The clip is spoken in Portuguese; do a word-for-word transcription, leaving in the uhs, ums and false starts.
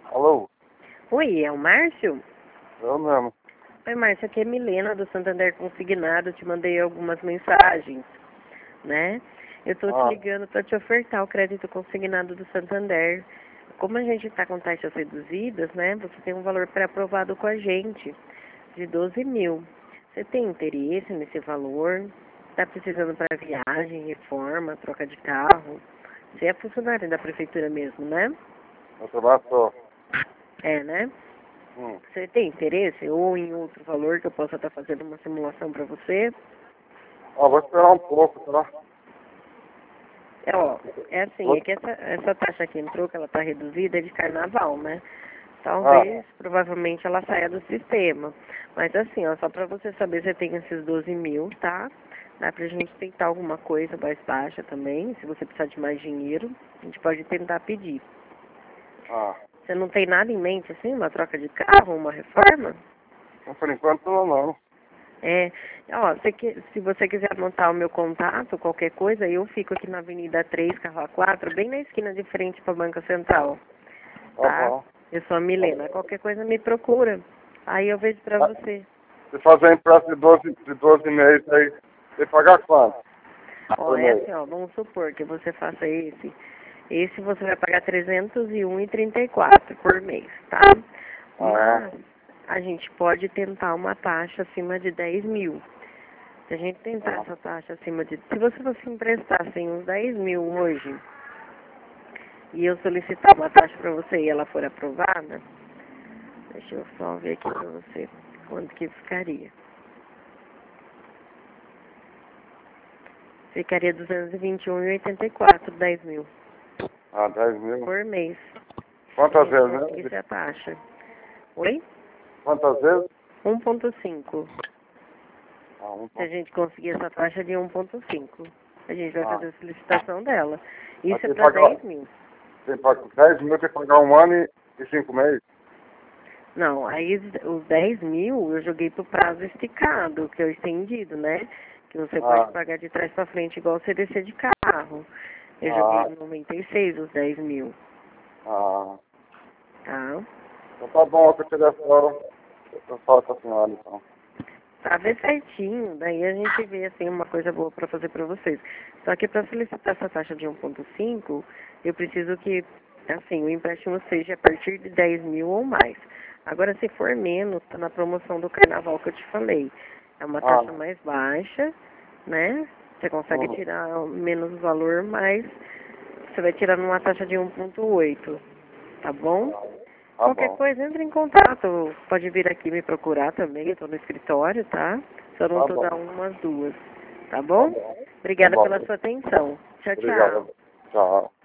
Alô? Oi, é o Márcio? Eu mesmo. Oi, Márcio, aqui é Milena do Santander Consignado. Te mandei algumas mensagens, né? Eu tô te Ah, ligando para te ofertar o crédito consignado do Santander. Como a gente está com taxas reduzidas, né? Você tem um valor pré-aprovado com a gente de doze mil. Você tem interesse nesse valor? Está precisando para viagem, reforma, troca de carro? Você é funcionário da prefeitura mesmo, né? eu trabalho só. É, né? Hum. Você tem interesse ou em outro valor que eu possa estar fazendo uma simulação para você? Ah, vou esperar um pouco, tá? É, ó, é assim, é Vou- que essa, essa taxa que entrou, que ela está reduzida, é de carnaval, né? Ah, Talvez, provavelmente, ela saia do sistema. Mas assim, ó, só para você saber, você tem esses doze mil, tá? Dá pra gente tentar alguma coisa mais baixa também. Se você precisar de mais dinheiro, a gente pode tentar pedir. ah. Você não tem nada em mente, assim, uma troca de carro, uma reforma? Mas por enquanto não, não. É, ó, você que, se você quiser anotar o meu contato, qualquer coisa, eu fico aqui na Avenida três, Carro A quatro, bem na esquina de frente para a Banca Central, Tá tá? bom. Eu sou a Milena, qualquer coisa me procura. Aí eu vejo pra Ah, você. se fazer empréstimo de doze, de doze meses aí, tem que pagar quanto? Ó, Por é mês? assim, ó, vamos supor que você faça esse. Esse você vai pagar trezentos e um reais e trinta e quatro por mês, tá? Ah, Mas a gente pode tentar uma taxa acima de dez mil. Se a gente tentar ah. essa taxa acima de... Se você fosse emprestar assim, uns dez mil hoje e eu solicitar uma taxa para você e ela for aprovada, deixa eu só ver aqui para você quanto que ficaria. Ficaria duzentos e vinte e um reais e oitenta e quatro, dez mil Ah, dez mil. por mês. Se a Quantas gente vezes, conseguisse né? a taxa. Oi? Quantas vezes? um ponto cinco. Ah, um Se a ponto. gente conseguir essa taxa de um ponto cinco. A gente vai Ah. fazer a solicitação dela. Mas Isso é tem que para pagar, dez mil. tem que pagar dez mil, tem que pagar um ano e, e cinco meses. Não, aí os os dez mil eu joguei pro prazo esticado, que é o estendido, né? Que você pode Ah, pagar de trás para frente igual você descer de carro. Eu joguei ah, em noventa e seis os dez mil, ah. tá? Então tá bom, que eu tiver fora, eu falo com a senhora, então. Tá bem certinho, daí a gente vê assim uma coisa boa para fazer para vocês. Só que para solicitar essa taxa de um ponto cinco, eu preciso que assim, o empréstimo seja a partir de dez mil ou mais. Agora se for menos, tá na promoção do carnaval que eu te falei. É uma Ah, taxa mais baixa, né? Você consegue uhum. tirar menos valor, mas você vai tirar numa taxa de um ponto oito, tá bom? Tá Qualquer bom, coisa, entre em contato. Pode vir aqui me procurar também. Eu tô no escritório, tá? Só não tá tô da bom, uma às duas. Tá tá bom? bom, tá Obrigada bom. pela sua atenção. Tchau, tchau. Obrigado. Tchau.